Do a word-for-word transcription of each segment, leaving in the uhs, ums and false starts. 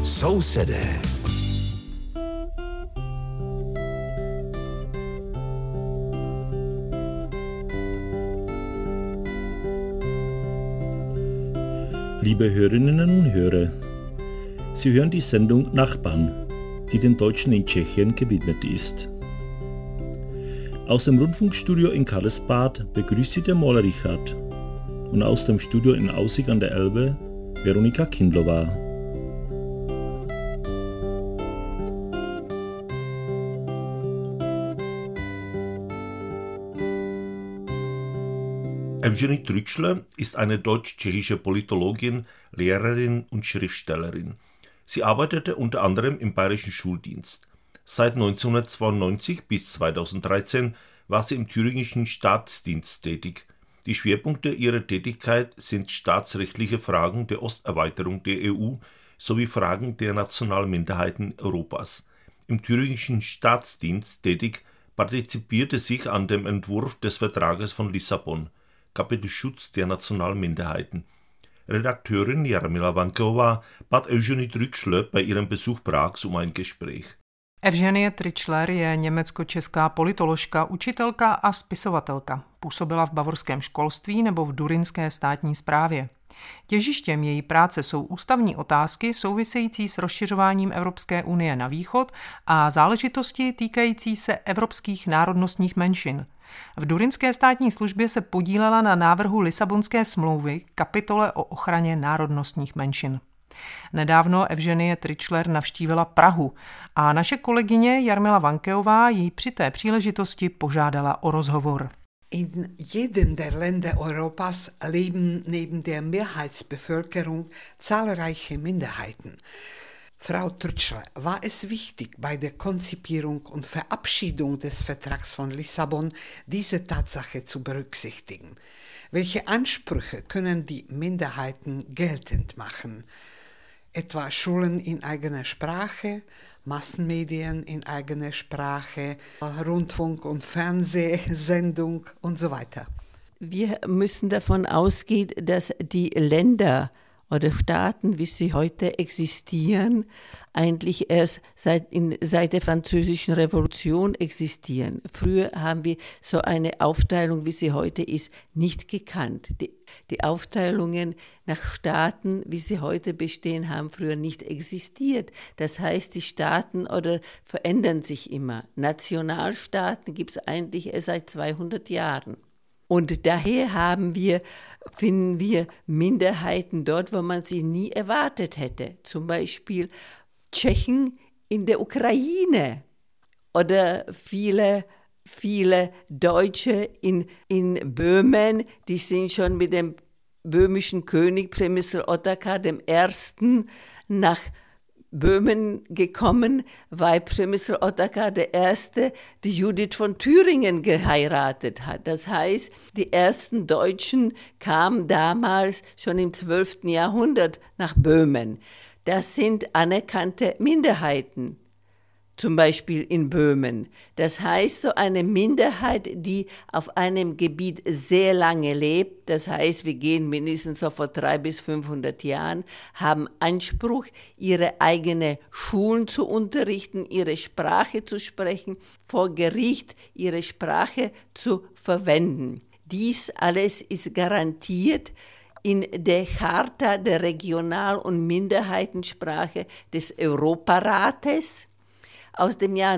Sousedé. Liebe Hörerinnen und Hörer, Sie hören die Sendung Nachbarn, die den Deutschen in Tschechien gewidmet ist. Aus dem Rundfunkstudio in Karlsbad begrüßt Sie der Maler Richard und aus dem Studio in Aussig an der Elbe Veronika Kindlova. Evženy Trütschler ist eine deutsch-tschechische Politologin, Lehrerin und Schriftstellerin. Sie arbeitete unter anderem im Bayerischen Schuldienst. Seit neunzehnhundertzweiundneunzig bis zweitausenddreizehn war sie im thüringischen Staatsdienst tätig. Die Schwerpunkte ihrer Tätigkeit sind staatsrechtliche Fragen der Osterweiterung der E U sowie Fragen der Nationalminderheiten Europas. Im thüringischen Staatsdienst tätig partizipierte sich an dem Entwurf des Vertrages von Lissabon, Kapitel Schutz der Nationalminderheiten. Redakteurin Jarmila Vanková bat Evženy Trütschler bei ihrem Besuch Prags um ein Gespräch. Evženy Trütschler je německo-česká politoložka, učitelka a spisovatelka. Působila v bavorském školství nebo v durinské státní správě. Těžištěm její práce jsou ústavní otázky související s rozšiřováním Evropské unie na východ a záležitosti týkající se evropských národnostních menšin. V durinské státní službě se podílela na návrhu Lisabonské smlouvy, kapitole o ochraně národnostních menšin. Nedávno Evženy Trütschler navštívila Prahu a naše kolegyně Jarmila Vankeová ji při té příležitosti požádala o rozhovor. In jedem der Länder Europas leben neben der Mehrheitsbevölkerung zahlreiche Minderheiten. Frau Trütschler, war es wichtig, bei der Konzipierung und Verabschiedung des Vertrags von Lissabon diese Tatsache zu berücksichtigen? Welche Ansprüche können die Minderheiten geltend machen? Etwa Schulen in eigener Sprache, Massenmedien in eigener Sprache, Rundfunk- und Fernsehsendung und so weiter. Wir müssen davon ausgehen, dass die Länder oder Staaten, wie sie heute existieren, eigentlich erst seit, in, seit der Französischen Revolution existieren. Früher haben wir so eine Aufteilung, wie sie heute ist, nicht gekannt. Die, die Aufteilungen nach Staaten, wie sie heute bestehen, haben früher nicht existiert. Das heißt, die Staaten oder verändern sich immer. Nationalstaaten gibt es eigentlich erst seit zweihundert Jahren. Und daher haben wir, finden wir Minderheiten dort, wo man sie nie erwartet hätte. Zum Beispiel Tschechen in der Ukraine oder viele, viele Deutsche in, in Böhmen, die sind schon mit dem böhmischen König Přemysl Otakar dem Ersten nach Böhmen gekommen, weil Přemysl Otakar der Erste die Judith von Thüringen geheiratet hat. Das heißt, die ersten Deutschen kamen damals schon im zwölften Jahrhundert nach Böhmen. Das sind anerkannte Minderheiten, zum Beispiel in Böhmen. Das heißt, so eine Minderheit, die auf einem Gebiet sehr lange lebt, das heißt, wir gehen mindestens so vor dreihundert bis fünfhundert Jahren, haben Anspruch, ihre eigenen Schulen zu unterrichten, ihre Sprache zu sprechen, vor Gericht ihre Sprache zu verwenden. Dies alles ist garantiert in der Charta der Regional- und Minderheitensprache des Europarates aus dem Jahr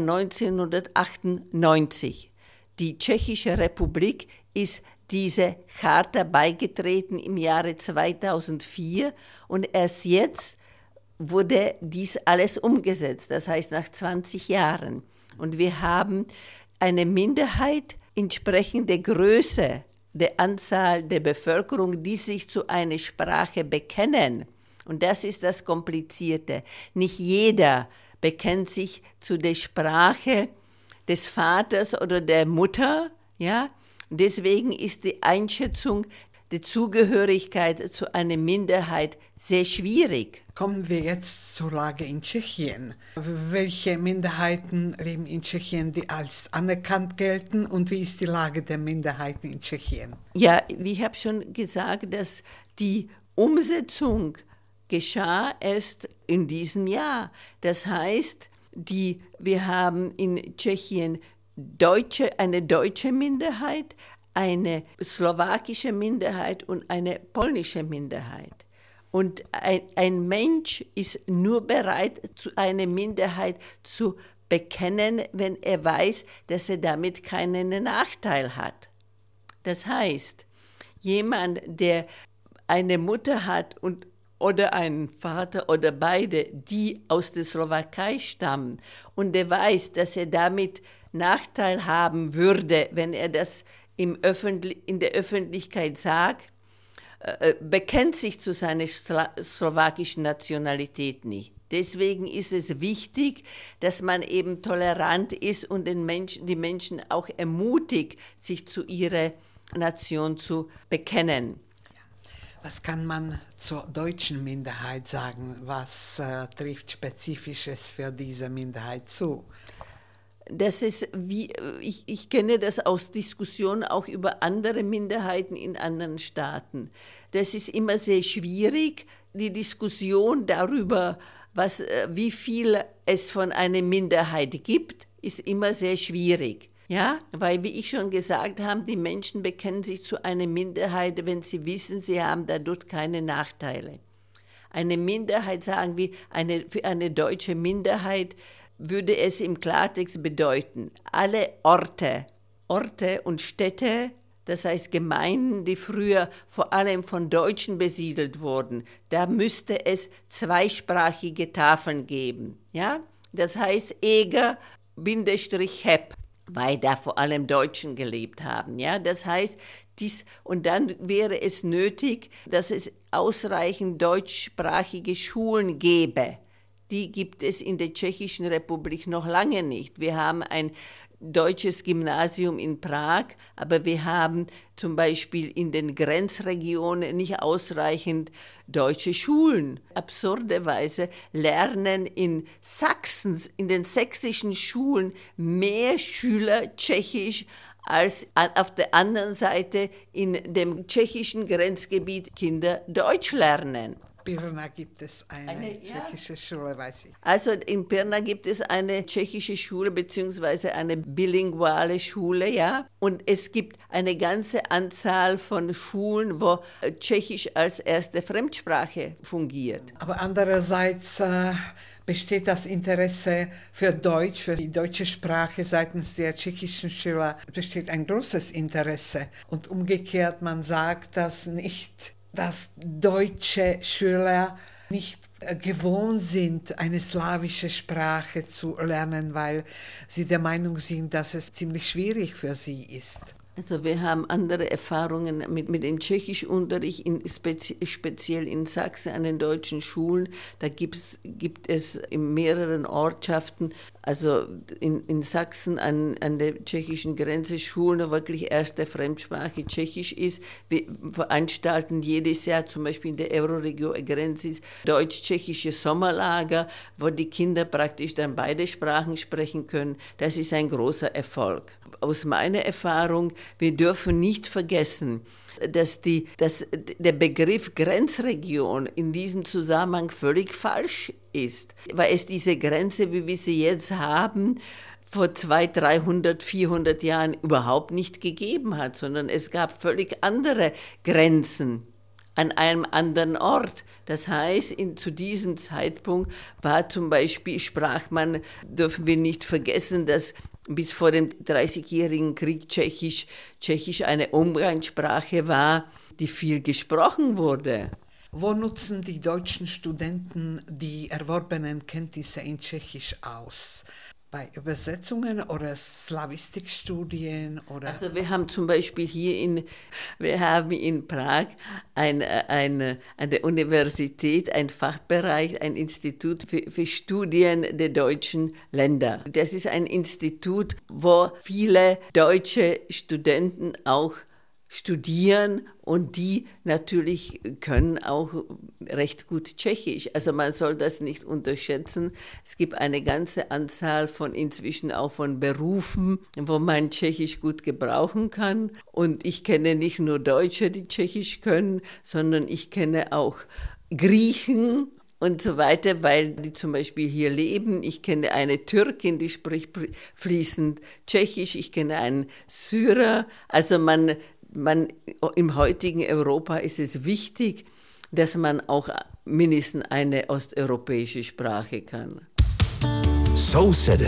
neunzehnhundertachtundneunzig. Die Tschechische Republik ist dieser Charta beigetreten im Jahre zweitausendvier und erst jetzt wurde dies alles umgesetzt, das heißt nach zwanzig Jahren. Und wir haben eine Minderheit entsprechend der Größe der Anzahl der Bevölkerung, die sich zu einer Sprache bekennen. Und das ist das Komplizierte. Nicht jeder bekennt sich zu der Sprache des Vaters oder der Mutter, ja. Deswegen ist die Einschätzung der Zugehörigkeit zu einer Minderheit sehr schwierig. Kommen wir jetzt zur Lage in Tschechien. Welche Minderheiten leben in Tschechien, die als anerkannt gelten, und wie ist die Lage der Minderheiten in Tschechien? Ja, ich habe schon gesagt, dass die Umsetzung geschah erst in diesem Jahr. Das heißt, die, wir haben in Tschechien Deutsche, eine deutsche Minderheit, eine slowakische Minderheit und eine polnische Minderheit. Und ein, ein Mensch ist nur bereit, zu einer Minderheit zu bekennen, wenn er weiß, dass er damit keinen Nachteil hat. Das heißt, jemand, der eine Mutter hat und, oder einen Vater oder beide, die aus der Slowakei stammen, und der weiß, dass er damit Nachteil haben würde, wenn er das im Öffentlich- in der Öffentlichkeit sagt, äh, bekennt sich zu seiner Sla- slowakischen Nationalität nicht. Deswegen ist es wichtig, dass man eben tolerant ist und den Menschen, die Menschen auch ermutigt, sich zu ihrer Nation zu bekennen. Was kann man zur deutschen Minderheit sagen? Was äh, trifft Spezifisches für diese Minderheit zu? Das ist wie, ich, ich kenne das aus Diskussionen auch über andere Minderheiten in anderen Staaten. Das ist immer sehr schwierig, die Diskussion darüber, was, wie viel es von einer Minderheit gibt, ist immer sehr schwierig. Ja, weil, wie ich schon gesagt habe, die Menschen bekennen sich zu einer Minderheit, wenn sie wissen, sie haben dadurch keine Nachteile. Eine Minderheit, sagen wir, eine, für eine deutsche Minderheit würde es im Klartext bedeuten, alle Orte, Orte und Städte, das heißt Gemeinden, die früher vor allem von Deutschen besiedelt wurden, da müsste es zweisprachige Tafeln geben. Ja? Das heißt Eger Bindestrich Hepp, weil da vor allem Deutschen gelebt haben. Ja? Das heißt, dies, und dann wäre es nötig, dass es ausreichend deutschsprachige Schulen gäbe. Die gibt es in der Tschechischen Republik noch lange nicht. Wir haben ein deutsches Gymnasium in Prag, aber wir haben zum Beispiel in den Grenzregionen nicht ausreichend deutsche Schulen. Absurderweise lernen in Sachsen, in den sächsischen Schulen mehr Schüler Tschechisch als auf der anderen Seite in dem tschechischen Grenzgebiet Kinder Deutsch lernen. Pirna gibt es eine, eine tschechische ja. Schule, weiß ich. Also in Pirna gibt es eine tschechische Schule beziehungsweise eine bilinguale Schule, ja. Und es gibt eine ganze Anzahl von Schulen, wo Tschechisch als erste Fremdsprache fungiert. Aber andererseits äh, besteht das Interesse für Deutsch, für die deutsche Sprache seitens der tschechischen Schüler, besteht ein großes Interesse. Und umgekehrt, man sagt das nicht, dass deutsche Schüler nicht gewohnt sind, eine slawische Sprache zu lernen, weil sie der Meinung sind, dass es ziemlich schwierig für sie ist. Also wir haben andere Erfahrungen mit, mit dem Tschechischunterricht, in, spezi speziell in Sachsen an den deutschen Schulen. Da gibt's, gibt es in mehreren Ortschaften, also in, in Sachsen an, an der tschechischen Grenze Schulen, wo wirklich erste Fremdsprache Tschechisch ist. Wir veranstalten jedes Jahr zum Beispiel in der Euroregion Grenze deutsch-tschechische Sommerlager, wo die Kinder praktisch dann beide Sprachen sprechen können. Das ist ein großer Erfolg. Aus meiner Erfahrung, wir dürfen nicht vergessen, dass, die, dass der Begriff Grenzregion in diesem Zusammenhang völlig falsch ist, weil es diese Grenze, wie wir sie jetzt haben, vor zweihundert, dreihundert, vierhundert Jahren überhaupt nicht gegeben hat, sondern es gab völlig andere Grenzen an einem anderen Ort. Das heißt, in, zu diesem Zeitpunkt war zum Beispiel, sprach man, dürfen wir nicht vergessen, dass bis vor dem dreißigjährigen Krieg Tschechisch, Tschechisch eine Umgangssprache war, die viel gesprochen wurde. Wo nutzen die deutschen Studenten die erworbenen Kenntnisse in Tschechisch aus? Bei Übersetzungen oder Slawistikstudien? Oder? Also wir haben zum Beispiel hier in, wir haben in Prag ein, ein, an der Universität ein Fachbereich, ein Institut für, für Studien der deutschen Länder. Das ist ein Institut, wo viele deutsche Studenten auch studieren und die natürlich können auch recht gut Tschechisch. Also man soll das nicht unterschätzen. Es gibt eine ganze Anzahl von inzwischen auch von Berufen, wo man Tschechisch gut gebrauchen kann. Und ich kenne nicht nur Deutsche, die Tschechisch können, sondern ich kenne auch Griechen und so weiter, weil die zum Beispiel hier leben. Ich kenne eine Türkin, die spricht fließend Tschechisch, ich kenne einen Syrer. Also man, man im heutigen Europa ist es wichtig, dass man auch mindestens eine osteuropäische Sprache kann. So City.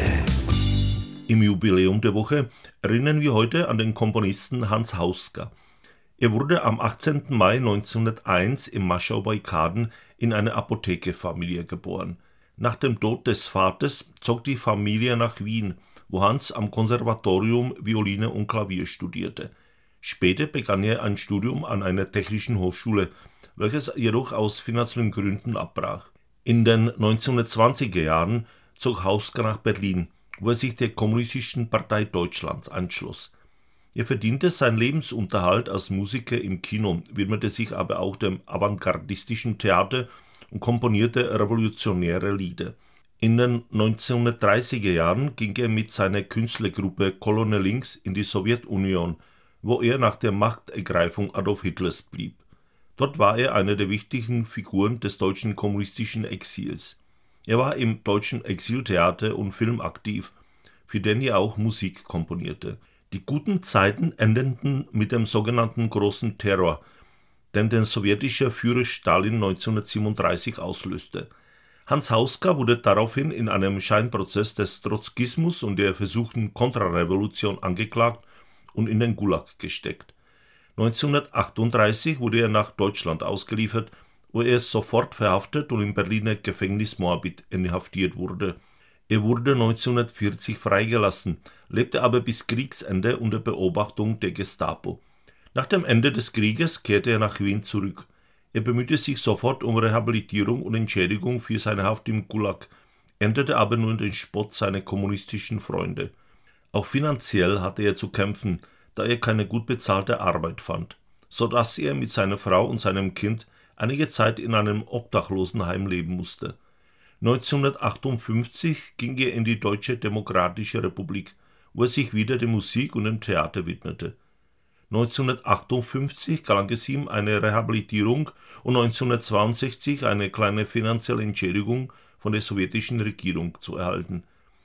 Im Jubiläum der Woche erinnern wir heute an den Komponisten Hans Hauska. Er wurde am achtzehnten Mai neunzehnhunderteins in Maschau bei Kaden in eine Apothekerfamilie geboren. Nach dem Tod des Vaters zog die Familie nach Wien, wo Hans am Konservatorium Violine und Klavier studierte. Später begann er ein Studium an einer technischen Hochschule, welches jedoch aus finanziellen Gründen abbrach. In den neunzehnhundertzwanziger Jahren zog Hauska nach Berlin, wo er sich der Kommunistischen Partei Deutschlands anschloss. Er verdiente seinen Lebensunterhalt als Musiker im Kino, widmete sich aber auch dem avantgardistischen Theater und komponierte revolutionäre Lieder. In den neunzehnhundertdreißiger Jahren ging er mit seiner Künstlergruppe Colonel Links in die Sowjetunion, wo er nach der Machtergreifung Adolf Hitlers blieb. Dort war er eine der wichtigen Figuren des deutschen kommunistischen Exils. Er war im deutschen Exiltheater und Film aktiv, für den er auch Musik komponierte. Die guten Zeiten endeten mit dem sogenannten Großen Terror, den der sowjetische Führer Stalin neunzehnhundertsiebenunddreißig auslöste. Hans Hauska wurde daraufhin in einem Scheinprozess des Trotzkismus und der versuchten Kontrarevolution angeklagt und in den Gulag gesteckt. neunzehnhundertachtunddreißig wurde er nach Deutschland ausgeliefert, wo er sofort verhaftet und im Berliner Gefängnis Moabit inhaftiert wurde. Er wurde neunzehnhundertvierzig freigelassen, lebte aber bis Kriegsende unter Beobachtung der Gestapo. Nach dem Ende des Krieges kehrte er nach Wien zurück. Er bemühte sich sofort um Rehabilitierung und Entschädigung für seine Haft im Gulag, erntete aber nur den Spott seiner kommunistischen Freunde. Auch finanziell hatte er zu kämpfen, da er keine gut bezahlte Arbeit fand, sodass er mit seiner Frau und seinem Kind einige Zeit in einem Obdachlosenheim leben musste. neunzehnhundertachtundfünfzig ging er in die Deutsche Demokratische Republik, wo er sich wieder der Musik und dem Theater widmete. neunzehnhundertachtundfünfzig gelang es ihm eine Rehabilitierung und neunzehnhundertzweiundsechzig eine kleine finanzielle Entschädigung von der sowjetischen Regierung zu erhalten.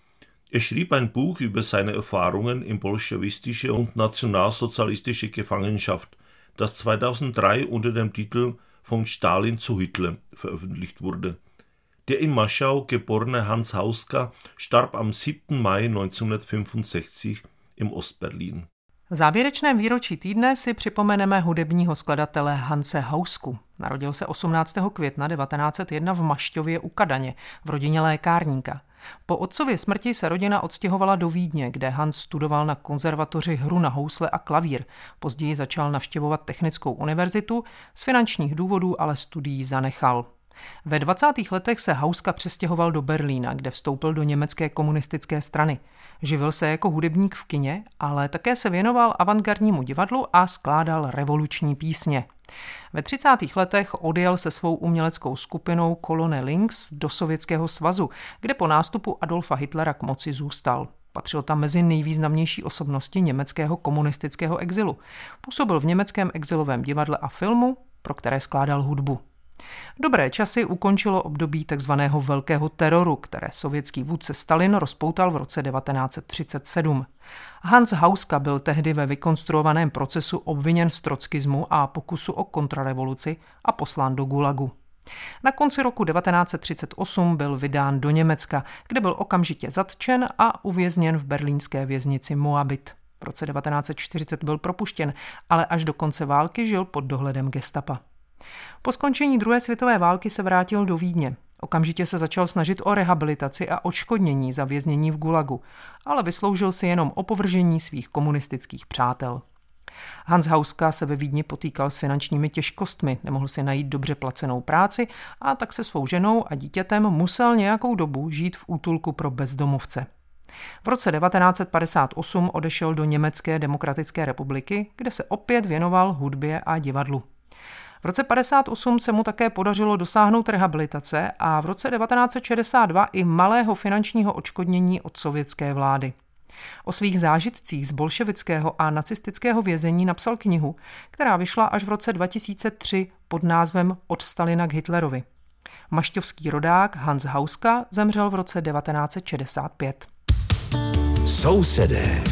Er schrieb ein Buch über seine Erfahrungen in bolschewistischer und nationalsozialistischer Gefangenschaft, das zweitausenddrei unter dem Titel »Von Stalin zu Hitler« veröffentlicht wurde. Der in Maschau geborene Hans Hauska starb am siebten Mai neunzehnhundertfünfundsechzig im Ostberlin. V závěrečném výročí týdne si připomeneme hudebního skladatele Hanse Hausku. Narodil se osmnáctého května devatenáct set jedna v Mašťově u Kadaně v rodině lékárníka. Po otcově smrti se rodina odstěhovala do Vídně, kde Hans studoval na konzervatoři hru na housle a klavír. Později začal navštěvovat Technickou univerzitu, z finančních důvodů ale studií zanechal. Ve dvacátých letech se Hauska přestěhoval do Berlína, kde vstoupil do německé komunistické strany. Živil se jako hudebník v kině, ale také se věnoval avantgardnímu divadlu a skládal revoluční písně. Ve třicátých letech odjel se svou uměleckou skupinou Colonel Links do Sovětského svazu, kde po nástupu Adolfa Hitlera k moci zůstal. Patřil tam mezi nejvýznamnější osobnosti německého komunistického exilu. Působil v německém exilovém divadle a filmu, pro které skládal hudbu. Dobré časy ukončilo období takzvaného velkého teroru, které sovětský vůdce Stalin rozpoutal v roce devatenáct set třicet sedm. Hans Hauska byl tehdy ve vykonstruovaném procesu obviněn z trockismu a pokusu o kontrarevoluci a poslán do Gulagu. Na konci roku devatenáct set třicet osm byl vydán do Německa, kde byl okamžitě zatčen a uvězněn v berlínské věznici Moabit. V roce devatenáct set čtyřicet byl propuštěn, ale až do konce války žil pod dohledem gestapa. Po skončení druhé světové války se vrátil do Vídně. Okamžitě se začal snažit o rehabilitaci a odškodnění za věznění v Gulagu, ale vysloužil si jenom opovržení svých komunistických přátel. Hans Hauska se ve Vídni potýkal s finančními těžkostmi, nemohl si najít dobře placenou práci a tak se svou ženou a dítětem musel nějakou dobu žít v útulku pro bezdomovce. V roce devatenáct set padesát osm odešel do Německé demokratické republiky, kde se opět věnoval hudbě a divadlu. V roce padesát osm se mu také podařilo dosáhnout rehabilitace a v roce devatenáct set šedesát dva i malého finančního odškodnění od sovětské vlády. O svých zážitcích z bolševického a nacistického vězení napsal knihu, která vyšla až v roce dva tisíce tři pod názvem Od Stalina k Hitlerovi. Mašťovský rodák Hans Hauska zemřel v roce devatenáct set šedesát pět. Sousedé.